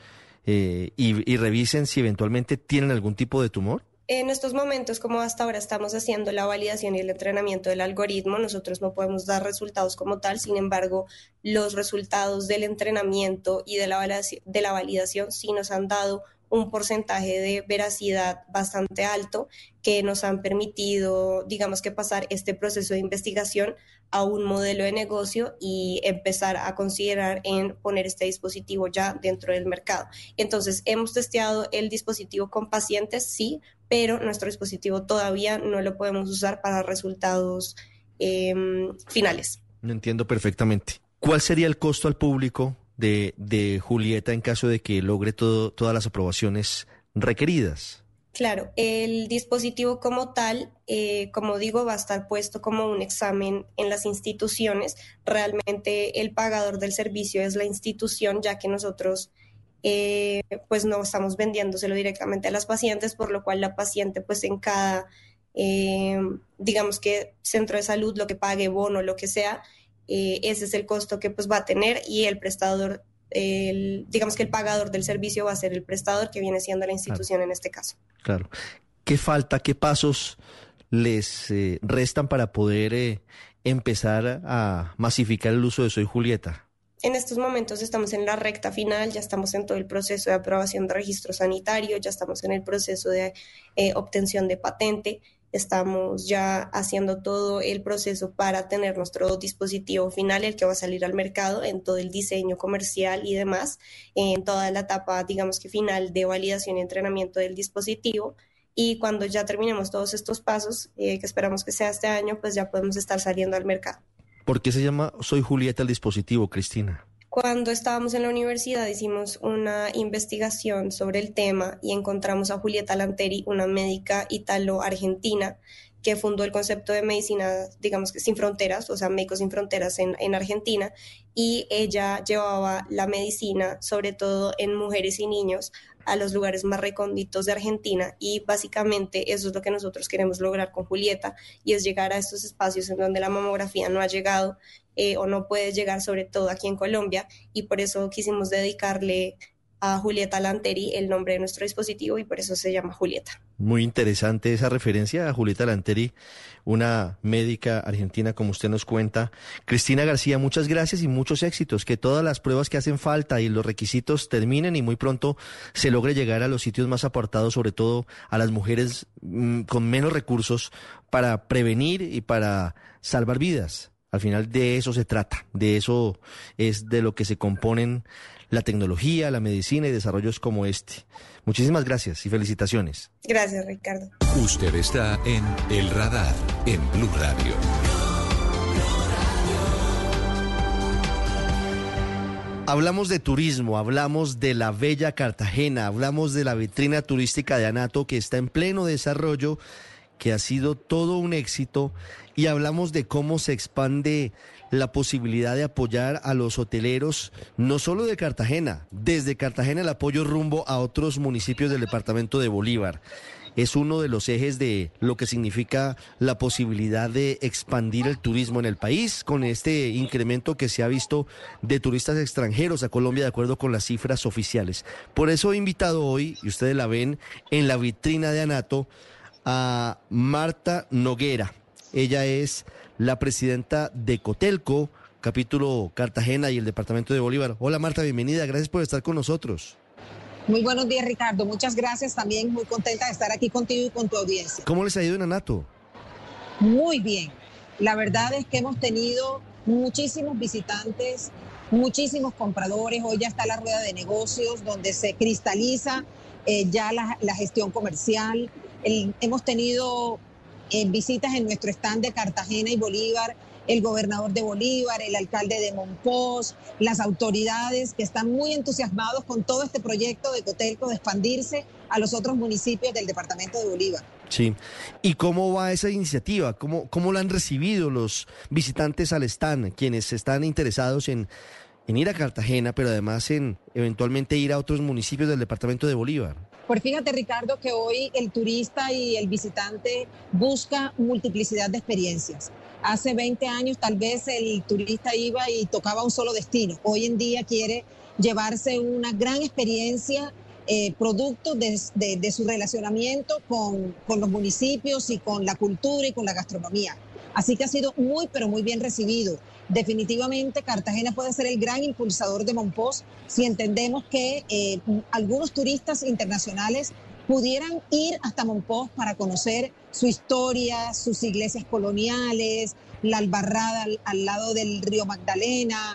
C: y revisen si eventualmente tienen algún tipo de tumor?
L: En estos momentos, como hasta ahora estamos haciendo la validación y el entrenamiento del algoritmo, nosotros no podemos dar resultados como tal. Sin embargo, los resultados del entrenamiento y de la validación sí nos han dado un porcentaje de veracidad bastante alto, que nos han permitido, digamos que, pasar este proceso de investigación a un modelo de negocio y empezar a considerar en poner este dispositivo ya dentro del mercado. Entonces, hemos testeado el dispositivo con pacientes, sí, pero nuestro dispositivo todavía no lo podemos usar para resultados finales.
C: Lo entiendo perfectamente. ¿Cuál sería el costo al público de Julieta en caso de que logre todas las aprobaciones requeridas?
L: Claro, el dispositivo como tal, como digo, va a estar puesto como un examen en las instituciones. Realmente el pagador del servicio es la institución, ya que nosotros pues no estamos vendiéndoselo directamente a las pacientes, por lo cual la paciente pues en cada, digamos que, centro de salud, lo que pague, bono, lo que sea, ese es el costo que pues va a tener, y el prestador, digamos que el pagador del servicio va a ser el prestador, que viene siendo la institución. Claro. En este caso.
C: Claro. ¿Qué falta, qué pasos les restan para poder empezar a masificar el uso de Soy Julieta?
L: En estos momentos estamos en la recta final, ya estamos en todo el proceso de aprobación de registro sanitario, ya estamos en el proceso de obtención de patente. Estamos ya haciendo todo el proceso para tener nuestro dispositivo final, el que va a salir al mercado, en todo el diseño comercial y demás, en toda la etapa, digamos que, final de validación y entrenamiento del dispositivo. Y cuando ya terminemos todos estos pasos, que esperamos que sea este año, pues ya podemos estar saliendo al mercado.
C: ¿Por qué se llama Soy Julieta el dispositivo, Cristina?
L: Cuando estábamos en la universidad hicimos una investigación sobre el tema y encontramos a Julieta Lanteri, una médica ítalo-argentina que fundó el concepto de medicina, digamos que sin fronteras, o sea, Médicos Sin Fronteras en Argentina, y ella llevaba la medicina, sobre todo en mujeres y niños, a los lugares más recónditos de Argentina, y básicamente eso es lo que nosotros queremos lograr con Julieta, y es llegar a estos espacios en donde la mamografía no ha llegado o no puede llegar, sobre todo aquí en Colombia, y por eso quisimos dedicarle a Julieta Lanteri el nombre de nuestro dispositivo y por eso se llama Julieta.
C: Muy interesante esa referencia a Julieta Lanteri, una médica argentina, como usted nos cuenta. Cristina García, muchas gracias y muchos éxitos. Que todas las pruebas que hacen falta y los requisitos terminen y muy pronto se logre llegar a los sitios más apartados, sobre todo a las mujeres con menos recursos, para prevenir y para salvar vidas. Al final de eso se trata, de eso es de lo que se componen la tecnología, la medicina y desarrollos como este. Muchísimas gracias y felicitaciones.
L: Gracias, Ricardo.
A: Usted está en El Radar, en Blue Radio.
C: Hablamos de turismo, hablamos de la bella Cartagena, hablamos de la vitrina turística de Anato que está en pleno desarrollo, que ha sido todo un éxito, y hablamos de cómo se expande la posibilidad de apoyar a los hoteleros, no solo de Cartagena, desde Cartagena el apoyo rumbo a otros municipios del departamento de Bolívar. Es uno de los ejes de lo que significa la posibilidad de expandir el turismo en el país, con este incremento que se ha visto de turistas extranjeros a Colombia, de acuerdo con las cifras oficiales. Por eso he invitado hoy, y ustedes la ven en la vitrina de Anato, a Marta Noguera. Ella es la presidenta de Cotelco, capítulo Cartagena y el departamento de Bolívar. Hola Marta, bienvenida, gracias por estar con nosotros.
M: Muy buenos días, Ricardo, muchas gracias, también muy contenta de estar aquí contigo y con tu audiencia.
C: ¿Cómo les ha ido en Anato?
M: Muy bien, la verdad es que hemos tenido muchísimos visitantes, muchísimos compradores. Hoy ya está la rueda de negocios donde se cristaliza ya la gestión comercial. Hemos tenido visitas en nuestro stand de Cartagena y Bolívar, el gobernador de Bolívar, el alcalde de Monpós, las autoridades que están muy entusiasmados con todo este proyecto de Cotelco de expandirse a los otros municipios del departamento de Bolívar.
C: Sí. ¿Y cómo va esa iniciativa? ¿Cómo la han recibido los visitantes al stand, quienes están interesados en ir a Cartagena, pero además en eventualmente ir a otros municipios del departamento de Bolívar?
M: Pues fíjate, Ricardo, que hoy el turista y el visitante busca multiplicidad de experiencias. Hace 20 años tal vez el turista iba y tocaba un solo destino. Hoy en día quiere llevarse una gran experiencia producto de su relacionamiento con los municipios y con la cultura y con la gastronomía. Así que ha sido muy, pero muy bien recibido. Definitivamente Cartagena puede ser el gran impulsador de Monpós si entendemos que algunos turistas internacionales pudieran ir hasta Monpós para conocer su historia, sus iglesias coloniales, la albarrada al lado del río Magdalena,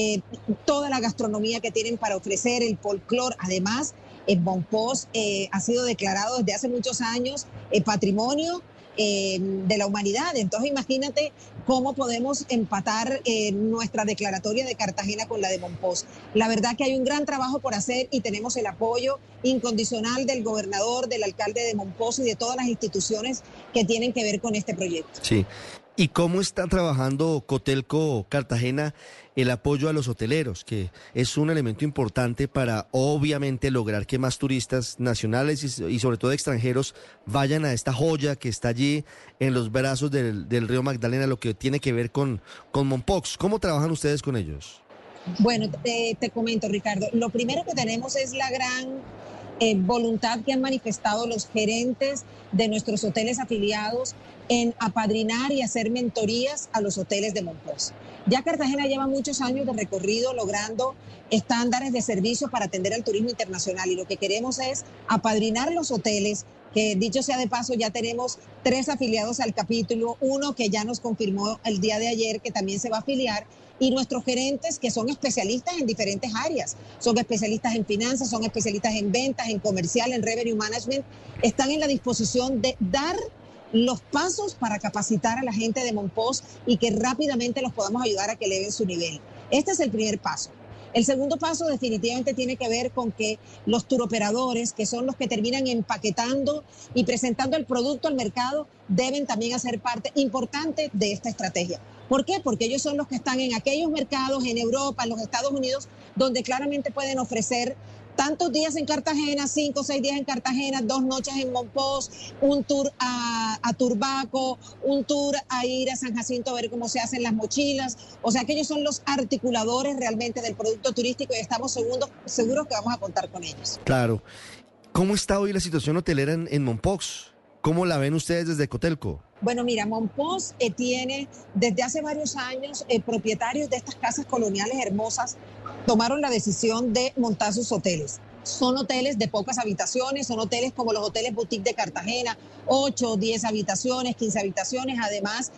M: toda la gastronomía que tienen para ofrecer, el folclore. Además, Monpós ha sido declarado desde hace muchos años patrimonio de la humanidad. Entonces imagínate cómo podemos empatar nuestra declaratoria de Cartagena con la de Monpós. La verdad que hay un gran trabajo por hacer y tenemos el apoyo incondicional del gobernador, del alcalde de Monpós y de todas las instituciones que tienen que ver con este proyecto.
C: Sí. ¿Y cómo está trabajando Cotelco Cartagena el apoyo a los hoteleros, que es un elemento importante para obviamente lograr que más turistas nacionales y sobre todo extranjeros vayan a esta joya que está allí en los brazos del río Magdalena, lo que tiene que ver con Monpós? ¿Cómo trabajan ustedes con ellos?
M: Bueno, te comento, Ricardo. Lo primero que tenemos es la gran voluntad que han manifestado los gerentes de nuestros hoteles afiliados en apadrinar y hacer mentorías a los hoteles de Monpós. Ya Cartagena lleva muchos años de recorrido logrando estándares de servicio para atender al turismo internacional y lo que queremos es apadrinar los hoteles, que dicho sea de paso ya tenemos 3 afiliados al capítulo, uno que ya nos confirmó el día de ayer que también se va a afiliar, y nuestros gerentes que son especialistas en diferentes áreas, son especialistas en finanzas, son especialistas en ventas, en comercial, en revenue management, están en la disposición de dar los pasos para capacitar a la gente de Monpós y que rápidamente los podamos ayudar a que eleven su nivel. Este es el primer paso. El segundo paso definitivamente tiene que ver con que los turoperadores, que son los que terminan empaquetando y presentando el producto al mercado, deben también hacer parte importante de esta estrategia. ¿Por qué? Porque ellos son los que están en aquellos mercados, en Europa, en los Estados Unidos, donde claramente pueden ofrecer tantos días en Cartagena, 5 o 6 días en Cartagena, 2 noches en Mompox, un tour a Turbaco, un tour a ir a San Jacinto a ver cómo se hacen las mochilas. O sea que ellos son los articuladores realmente del producto turístico y estamos seguros que vamos a contar con ellos.
C: Claro. ¿Cómo está hoy la situación hotelera en Mompox? ¿Cómo la ven ustedes desde Cotelco?
M: Bueno, mira, Mompox tiene desde hace varios años propietarios de estas casas coloniales hermosas tomaron la decisión de montar sus hoteles. Son hoteles de pocas habitaciones, son hoteles como los hoteles boutique de Cartagena, 8, 10 habitaciones, 15 habitaciones, además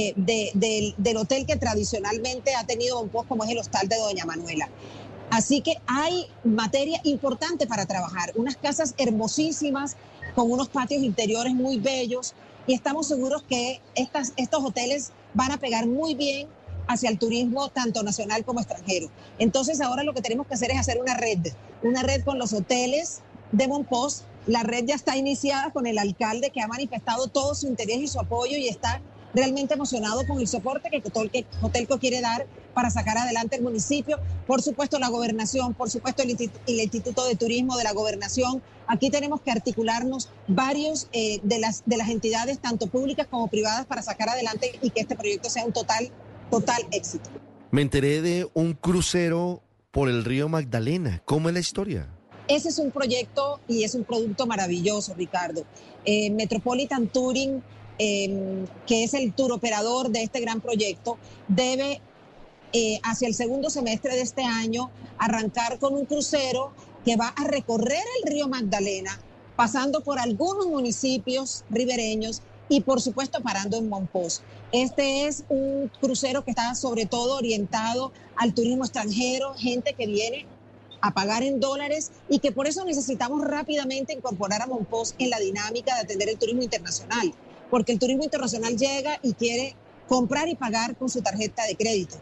M: del hotel que tradicionalmente ha tenido Mompox, como es el hostal de Doña Manuela. Así que hay materia importante para trabajar, unas casas hermosísimas con unos patios interiores muy bellos y estamos seguros que estos hoteles van a pegar muy bien hacia el turismo tanto nacional como extranjero. Entonces ahora lo que tenemos que hacer es hacer una red con los hoteles de Mompox. La red ya está iniciada con el alcalde que ha manifestado todo su interés y su apoyo y está realmente emocionado con el soporte que Cotelco quiere dar para sacar adelante el municipio. Por supuesto la gobernación, por supuesto el Instituto de Turismo de la Gobernación. Aquí tenemos que articularnos varios de las entidades, tanto públicas como privadas, para sacar adelante y que este proyecto sea un total éxito.
C: Me enteré de un crucero por el río Magdalena. ¿Cómo es la historia?
M: Ese es un proyecto y es un producto maravilloso, Ricardo. Metropolitan Touring, que es el tour operador de este gran proyecto, debe hacia el segundo semestre de este año arrancar con un crucero que va a recorrer el río Magdalena, pasando por algunos municipios ribereños y por supuesto parando en Mompox. Este es un crucero que está sobre todo orientado al turismo extranjero, gente que viene a pagar en dólares y que por eso necesitamos rápidamente incorporar a Mompox en la dinámica de atender el turismo internacional, porque el turismo internacional llega y quiere comprar y pagar con su tarjeta de crédito.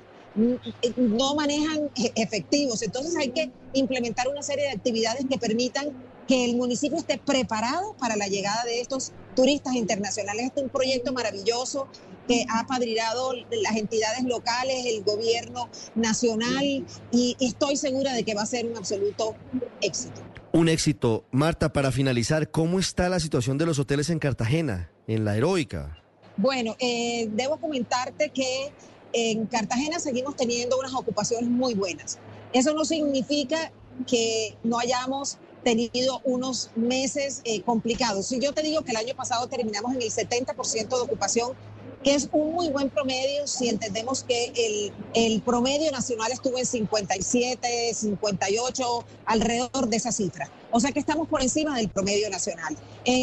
M: No manejan efectivos, entonces hay que implementar una serie de actividades que permitan que el municipio esté preparado para la llegada de estos turistas internacionales. Este es un proyecto maravilloso que ha apadrinado las entidades locales, el gobierno nacional y estoy segura de que va a ser un absoluto éxito.
C: Un éxito. Marta, para finalizar, ¿cómo está la situación de los hoteles en Cartagena, en La Heroica?
M: Bueno, debo comentarte que en Cartagena seguimos teniendo unas ocupaciones muy buenas. Eso no significa que no hayamos tenido unos meses complicados. Si yo te digo que el año pasado terminamos en el 70% de ocupación, que es un muy buen promedio si entendemos que el promedio nacional estuvo en 57, 58, alrededor de esa cifra. O sea que estamos por encima del promedio nacional.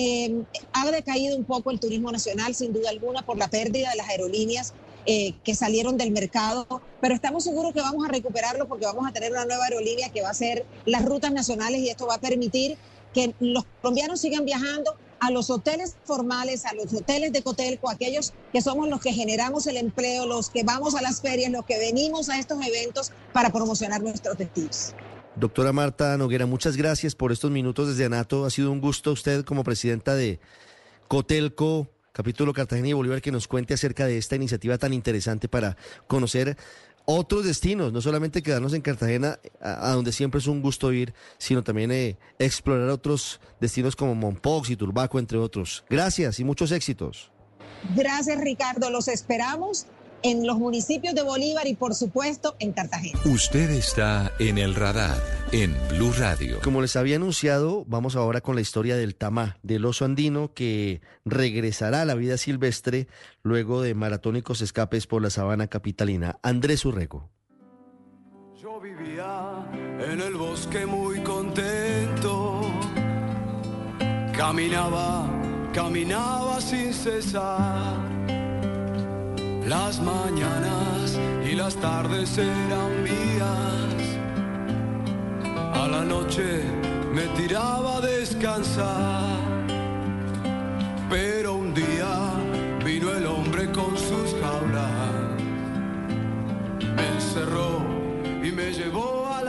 M: Ha decaído un poco el turismo nacional, sin duda alguna, por la pérdida de las aerolíneas que salieron del mercado, pero estamos seguros que vamos a recuperarlo porque vamos a tener una nueva aerolínea que va a ser las rutas nacionales y esto va a permitir que los colombianos sigan viajando a los hoteles formales, a los hoteles de Cotelco, aquellos que somos los que generamos el empleo, los que vamos a las ferias, los que venimos a estos eventos para promocionar nuestros destinos.
C: Doctora Marta Noguera, muchas gracias por estos minutos desde Anato. Ha sido un gusto usted como presidenta de Cotelco, capítulo Cartagena y Bolívar, que nos cuente acerca de esta iniciativa tan interesante para conocer otros destinos, no solamente quedarnos en Cartagena, a donde siempre es un gusto ir, sino también explorar otros destinos como Mompox y Turbaco, entre otros. Gracias y muchos éxitos.
M: Gracias, Ricardo. Los esperamos en los municipios de Bolívar y, por supuesto, en Cartagena.
A: Usted está en el radar, en Blue Radio.
C: Como les había anunciado, vamos ahora con la historia del tamá, del oso andino que regresará a la vida silvestre luego de maratónicos escapes por la sabana capitalina. Andrés Urrego.
B: Yo vivía en el bosque muy contento, caminaba sin cesar. Las mañanas y las tardes eran mías. A la noche me tiraba a descansar. Pero un día vino el hombre con sus jaulas. Me encerró y me llevó a la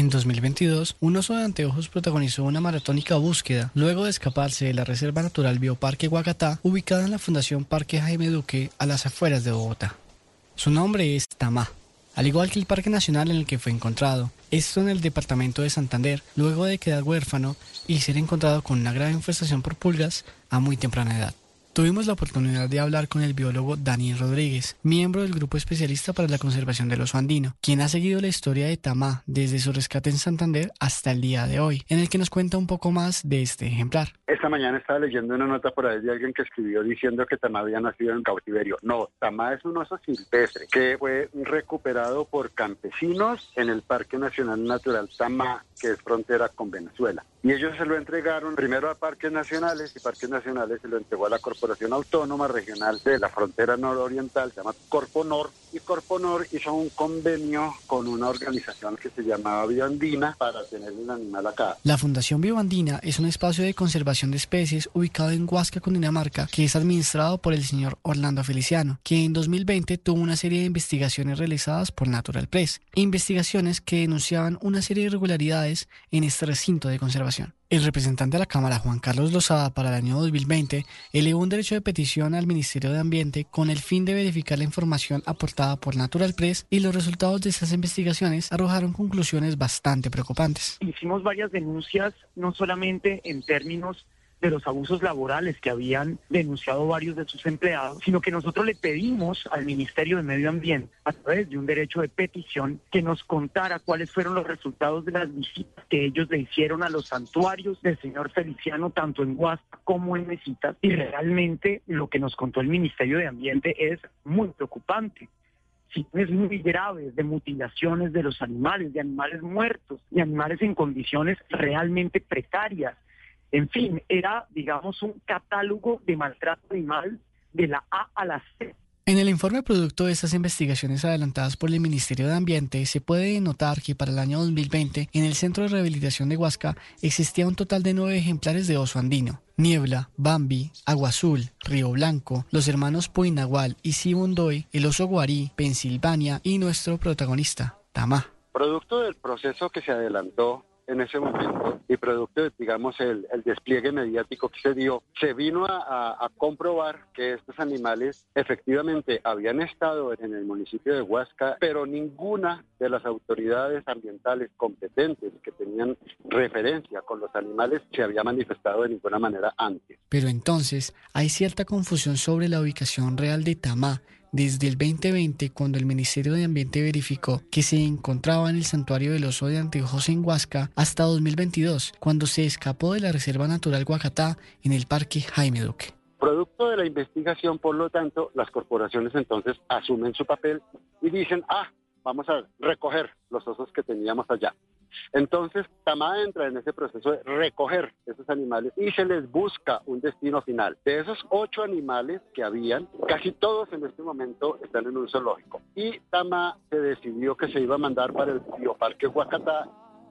N: En 2022, un oso de anteojos protagonizó una maratónica búsqueda luego de escaparse de la Reserva Natural Bioparque Guacatá, ubicada en la Fundación Parque Jaime Duque, a las afueras de Bogotá. Su nombre es Tamá, al igual que el parque nacional en el que fue encontrado. Esto en el departamento de Santander, luego de quedar huérfano y ser encontrado con una grave infestación por pulgas a muy temprana edad. Tuvimos la oportunidad de hablar con el biólogo Daniel Rodríguez, miembro del Grupo Especialista para la Conservación del Oso Andino, quien ha seguido la historia de Tamá desde su rescate en Santander hasta el día de hoy, en el que nos cuenta un poco más de este ejemplar.
O: Esta mañana estaba leyendo una nota por ahí de alguien que escribió diciendo que Tamá había nacido en cautiverio. No, Tamá es un oso silvestre que fue recuperado por campesinos en el Parque Nacional Natural Tamá, que es frontera con Venezuela. Y ellos se lo entregaron primero a Parques Nacionales y Parques Nacionales se lo entregó a la Corporación Autónoma Regional de la Frontera Nororiental, se llama Corponor, y Corponor hizo un convenio con una organización que se llamaba Bioandina para tener el animal acá.
N: La Fundación Bioandina es un espacio de conservación de especies ubicado en Huasca, Cundinamarca, que es administrado por el señor Orlando Feliciano, que en 2020 tuvo una serie de investigaciones realizadas por Natural Press, investigaciones que denunciaban una serie de irregularidades en este recinto de conservación. El representante de la Cámara, Juan Carlos Lozada, para el año 2020, elevó un derecho de petición al Ministerio de Ambiente con el fin de verificar la información aportada por Natural Press, y los resultados de esas investigaciones arrojaron conclusiones bastante preocupantes.
P: Hicimos varias denuncias, no solamente en términos de los abusos laborales que habían denunciado varios de sus empleados, sino que nosotros le pedimos al Ministerio de Medio Ambiente, a través de un derecho de petición, que nos contara cuáles fueron los resultados de las visitas que ellos le hicieron a los santuarios del señor Feliciano, tanto en Huasca como en Mesitas, y realmente lo que nos contó el Ministerio de Ambiente es muy preocupante. Situaciones muy graves de mutilaciones de los animales, de animales muertos, de animales en condiciones realmente precarias. En fin, era, digamos, un catálogo de maltrato animal de la A a la C.
N: En el informe producto de estas investigaciones adelantadas por el Ministerio de Ambiente, se puede notar que para el año 2020, en el Centro de Rehabilitación de Huasca, existía un total de 9 ejemplares de oso andino: Niebla, Bambi, Agua Azul, Río Blanco, los hermanos Puinagual y Sibundoy, el oso guarí, Pensilvania y nuestro protagonista, Tamá.
O: Producto del proceso que se adelantó en ese momento y producto de, digamos, el despliegue mediático que se dio, se vino a comprobar que estos animales efectivamente habían estado en el municipio de Huasca, pero ninguna de las autoridades ambientales competentes que tenían referencia con los animales se había manifestado de ninguna manera antes.
N: Pero entonces hay cierta confusión sobre la ubicación real de Tamá. Desde el 2020, cuando el Ministerio de Ambiente verificó que se encontraba en el santuario del oso de anteojos en Huasca, hasta 2022, cuando se escapó de la Reserva Natural Guacatá en el Parque Jaime Duque.
O: Producto de la investigación, por lo tanto, las corporaciones entonces asumen su papel y dicen, vamos a recoger los osos que teníamos allá. Entonces, Tamá entra en ese proceso de recoger esos animales y se les busca un destino final. De esos 8 animales que habían, casi todos en este momento están en un zoológico. Y Tamá se decidió que se iba a mandar para el Bioparque Guacatá.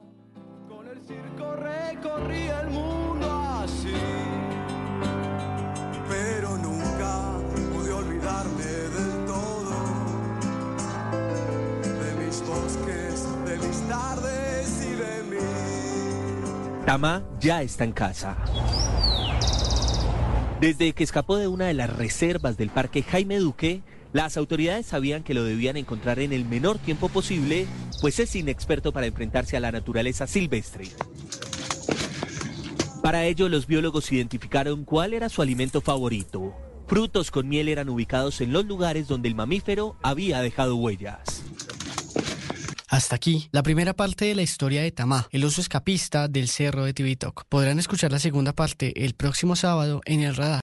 D: Con el circo recorría el mundo así, pero nunca pude olvidarme del todo de mis bosques, de mis tardes.
Q: Tamá ya está en casa. Desde que escapó de una de las reservas del Parque Jaime Duque, las autoridades sabían que lo debían encontrar en el menor tiempo posible, pues es inexperto para enfrentarse a la naturaleza silvestre. Para ello, los biólogos identificaron cuál era su alimento favorito. Frutos con miel eran ubicados en los lugares donde el mamífero había dejado huellas.
N: Hasta aquí, la primera parte de la historia de Tamá, el oso escapista del Cerro de Tibitoc. Podrán escuchar la segunda parte el próximo sábado en El Radar.